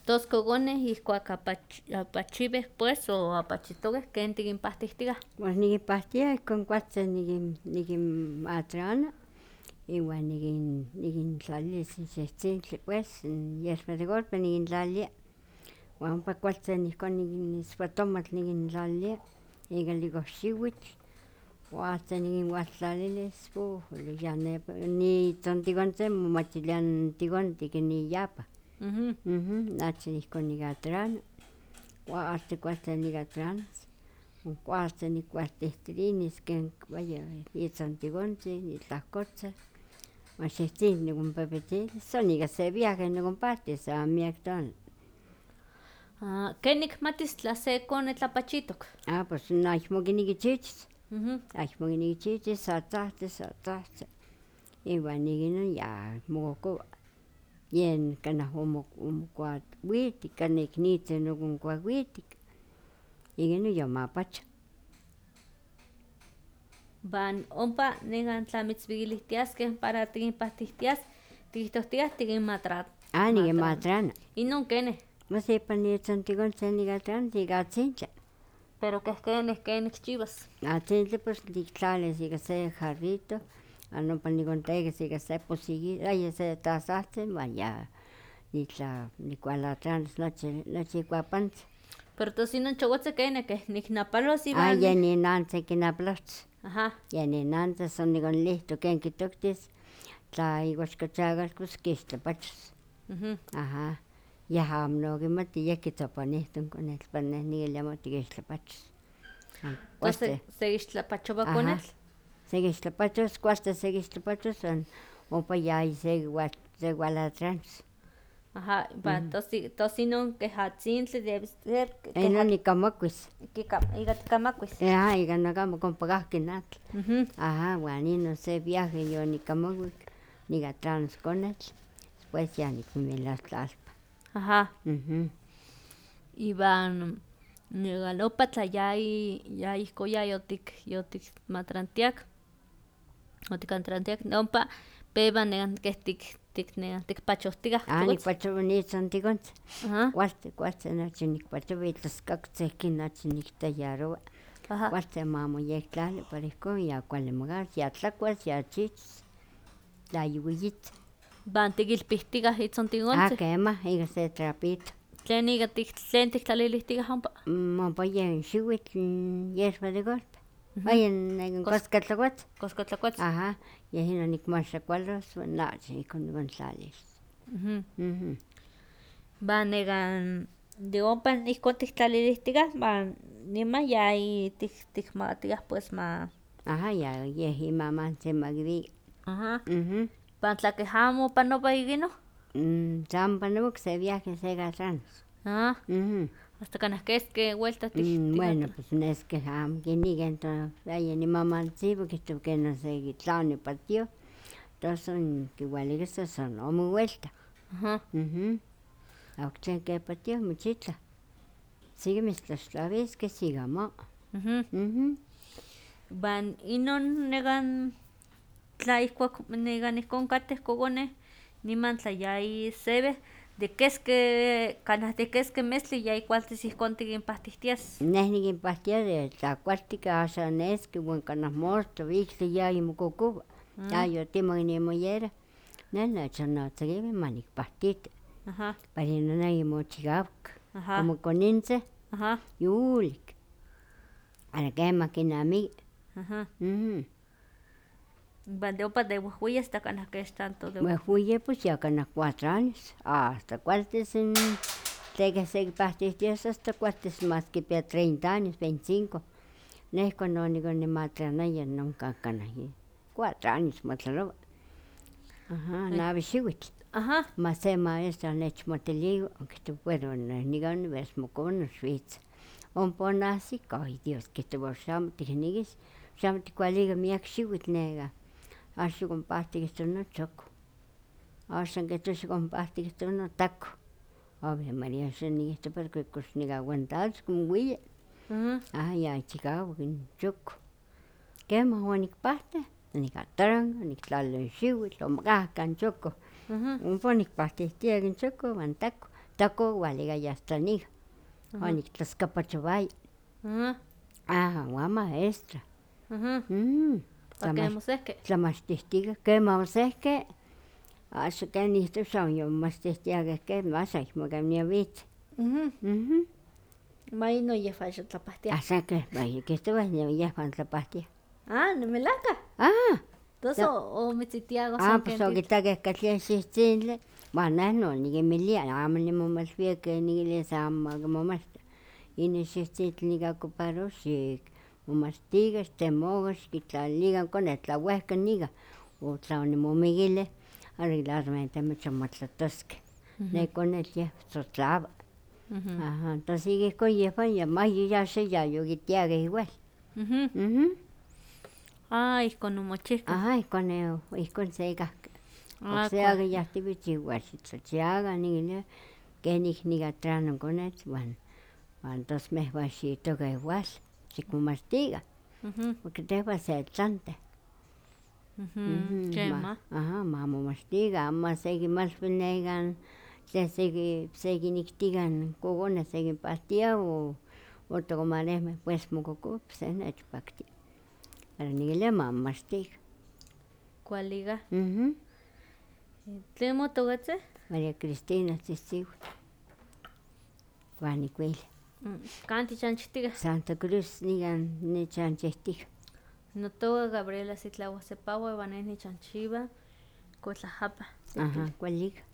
Tos coconeh ihkuak apachiweh pues o apachitokeh ken tikinpahtihtikah. Pues nikinpahtia ihkon kualtzin nikinmatrana iwan nikintlalilis in xehtzintli pues in yexwa de golpe nikintlalia wan ompa kualtzin ihkon iswatomatl nikintlalilia ika likolxiwitl wan hasta nikinwaltlalilis ya nepa nitzontikontzin momachilia n tikontik iyapa. Nochi ihkon nikatrana wan asta kualtzin nikatranas kualtzin nikualtihtilis ken vaya itzontikontzin itlahkotzin wan xehtzintli nikonpepetzilis son ika se viaje nikonpahtis amo miak tonali. ¿Ken nikmatis tla se konetl apachitok? Pues aymo kineki chichis, aymo kineki chichis sa tzahtzi iwan ik inon ya mokokowa yen kanah omokuawitik kanah iknitzin okonkuawitik ik inon yomapacho. Van ompa tla mitzwikilihtiaskeh para tikinpahtihtias tikihtohtiah tikinmatrana. Nikinmatrana. Inon keneh? Pues ipan itzontikontzin nikatranas ika atzintli. Pero ken nikchiwas? Atzintli pues tiktlalis ika se jarrito wan ompa nikontekis ika se se tazahtzin wan ya nikualatranas nochi ikuapantzin. Pero tos inon chokotzi keneh keh niknapalos iwan. Yen ninantzin kinapalohtzin. Aha. Yen ninantzin son nikonilihtok ken kitoktis tla iuaxkatziakatl pues kixtlapachos. Aha. Yeh amo nokimati yeh kitzoponihtoh n konetl pero neh nikilia amo tikixtlapachos. Tos sekixtlapachowa konetl? Sekixtlapachos kualtzin sekixtlapachos wan ompa ya sekiwalatranas. Aha, tos inon keh atzintli debe ser. Inon nikamakuis. Ika tikamakuis. Ika nakamo ompa kahki n atl. Aha, wan inon se viaje yonikamakuik nikatranas konetl después ya nikimilas tlalpa. Aha. Iwan ompa tla ya ihkon yotikmatrantiak otikantrantiak ompa pewa keh tikpachohtikah. Nikpachowa nitzontikontzin. Kualtzin nochi nikpachowa itlaskaktzin nochi niktallarowa. Kualtzin ma moyektlali para ihkon ya kuali mokawas ya tlakuas ya chichis tla yiueyitzin. ¿Van tikilpihtikah itzontikontzin? Kemah ika se trapito. Tlen tiktlalilihtikah ompa? Ompa yen xiwitl yexwa de golpe. Yen koskatlakuatzin. Koskatlakuatzin. Aha, yeh inon nikmaxakualos wan nochi ihkon nikontlalilis. Van de ompa ihkon tiktlalilihtikah wan niman ya tikmatiah pues ma. Aha, yeh imamantzin ma kiwika. Aha. Van tla keh amo panowa ik inon? Amo panowa okse viaje sekatranas. Hasta kanah keski welta Bueno, pues nes keh amo kinika entos yen imamantzitziwa kihtowa kenon sekitlani ipa tioh tos son kiwalikistos son ome welta. Oktlen kepa tioh michitlah. Siki mitztlaxtlawiskeh siki amo. Van inon tla ihkuak ihkon kateh kokoneh niman tla yayiseweh kanah de keski mestli yayikualtis ihkon tikinpahtihtias. Neh nikinpahtia de tlakualtik axan neski wan kanah mostla iktli yayimokokowa yayotimok imoyera neh nechonotzakiweh manikpahtiti para inon ayimochikawak como konintzeh yulik para kemah kinamiki. Van de ompa de wehweyi asta kanah kech tanto de wehweyi pues ya kanah 4 años hasta kualtis tlen keh sekipahtihtias hasta kualtis mas kipia 30 años 25. Neh ihkon onimatranaya nonka kanah 4 años motlalowa. Nawi xiwitl. Mas se maestra onechmotiliwa okihtowa bueno nikan niuelis mokowa noxwitz. Ompa onahsik ay Dios kihtowa xamo tiknekis xamo tikualika miak xiwitl neka axan yokonpahtik kihtowa nochoko axan kihtowa xikonpahti kihtowa notakoh. Ave María axan nikihtowa pero kox nikaguantaros komo ya chikawak in choko. Kemah onikpahtih nikatranka niktlali n xiwitl omokahka n choko ompa onikpahtihtiak n choko wan takoh taco ualiga yastaniga. Onictlascapachowaya. Uan maestra. ¿Para mosehque? Tlamachtihtiga quema mosehque axan ken nihtoxa yomomachtihtihtiaga quema axan ayekmo kemia vitz. Ma ino yehua xotlapahtia. Axan quema kihtowa yehwan tlapahtiah. ¿Nimelahka? Tos omitzitiago son Pues okitakeh katleh xihtzintle, uan neh nonikinmilia amo nimomalwia kenikilia sa amo ma kimomachti, inin xihtzintli nika ocuparowa xikmomachtikan, xtemokan, xiktlalikan konetl tlauehka nika, o tla onimomikilih arreglarmente motlatosqueh, ne konetl yeh totlawa, tos ihkon yehwan yaxan yayokitiakeh igual. Ihkon omochihkeh. Ihkon sekahki. Okse akiyahtiwitz igual xitlachiaka nikilia kenik nika atrás nokonetl uan tos mehwan xiitoka igual xikmomachtikan, porque tehwan setlanteh. Quema. Mamomachtikan amo masekimalui nekan tlen sekiniktikan kokoneh sekinpahtia o tokomanehmeh pues mokokowah pues se nechpaktia, pero nikilia mamomachtikan. Kualiga. ¿Tlen motokatzin? María Cristina Tzihtzihua. Uan nikuilia. ¿Kan tichanchihtiah? Santa Cruz nikan nichanchihtiah. Notoka Gabriela Sitlauah Sepawa, iwan neh nichanchiwa Cotlahapa. Kualika.